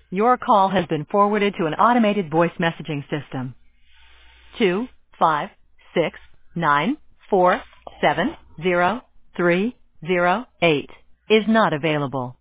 Your call has been forwarded to an automated voice messaging system. 25694703008 is not available.